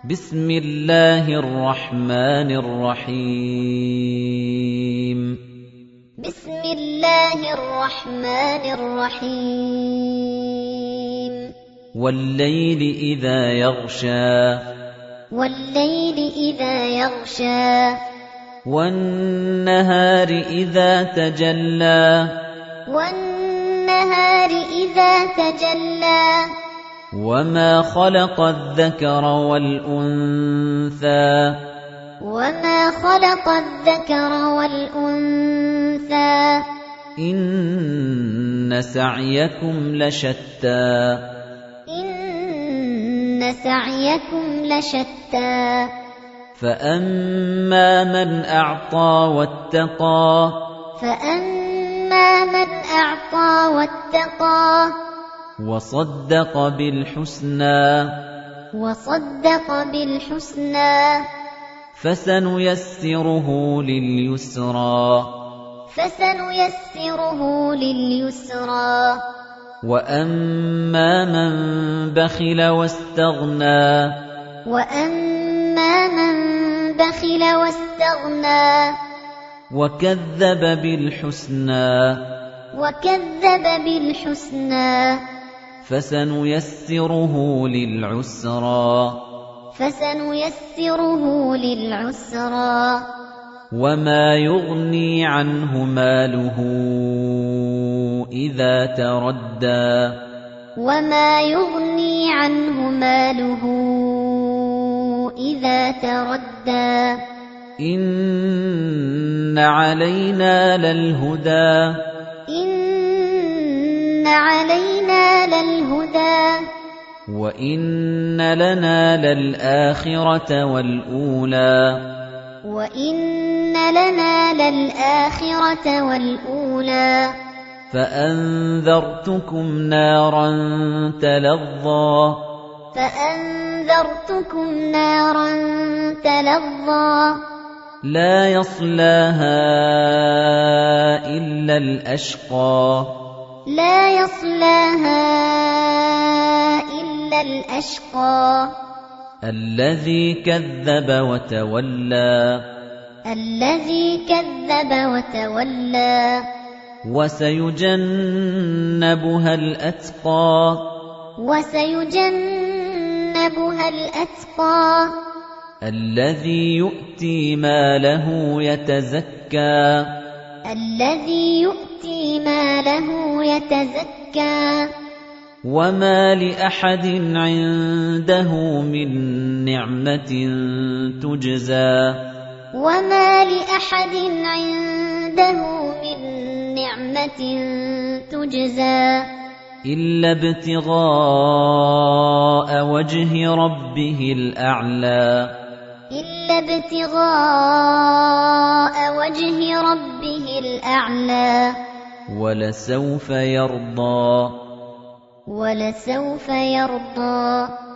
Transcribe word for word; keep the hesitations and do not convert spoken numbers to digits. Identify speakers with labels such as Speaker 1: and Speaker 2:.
Speaker 1: بسم الله الرحمن الرحيم
Speaker 2: بسم الله الرحمن الرحيم
Speaker 1: والليل إذا يغشى
Speaker 2: والليل إذا يغشى
Speaker 1: والنهار إذا تجلى
Speaker 2: والنهار إذا تجلى
Speaker 1: وما خلق الذكر والأنثى
Speaker 2: وما خلق الذكر والأنثى
Speaker 1: إن سعيكم لشتى
Speaker 2: إن سعيكم لشتى
Speaker 1: فأما من أعطى واتقى
Speaker 2: فأما من أعطى واتقى
Speaker 1: وصدق بالحسنى
Speaker 2: وصدق بالحسنى
Speaker 1: فسنيسره لليسرى
Speaker 2: فسنيسره لليسرى
Speaker 1: وأما من بخل واستغنى
Speaker 2: وأما من بخل واستغنى
Speaker 1: وكذب بالحسنى
Speaker 2: وكذب بالحسنى
Speaker 1: فسنيسره للعسرى
Speaker 2: فسنيسره للعسرى
Speaker 1: وما يغني عنه ماله إذا تردى
Speaker 2: وما يغني عنه ماله إذا تردى
Speaker 1: إن علينا للهدى
Speaker 2: إن علينا للهدى
Speaker 1: وإن لنا للآخرة والأولى
Speaker 2: وإن لنا للآخرة والأولى
Speaker 1: فأنذرتكم نارا تلظى
Speaker 2: فأنذرتكم نارا تلظى
Speaker 1: لا يصلاها إلا الأشقى
Speaker 2: لا يصلاها إلا الأشقى
Speaker 1: الذي كذب وتولى
Speaker 2: الذي كذب وتولى
Speaker 1: وسيجنبها الأتقى
Speaker 2: وسيجنبها الأتقى
Speaker 1: الذي يؤتي ماله يتزكى
Speaker 2: الذي يؤتي ماله يتزكى
Speaker 1: وما لأحد عنده من نعمة تجزى
Speaker 2: وما لأحد عنده من نعمة تجزى
Speaker 1: إلا ابتغاء وجه ربه الأعلى
Speaker 2: إلا ابتغاء وجه ربه الأعلى
Speaker 1: ولسوف يرضى
Speaker 2: ولسوف يرضى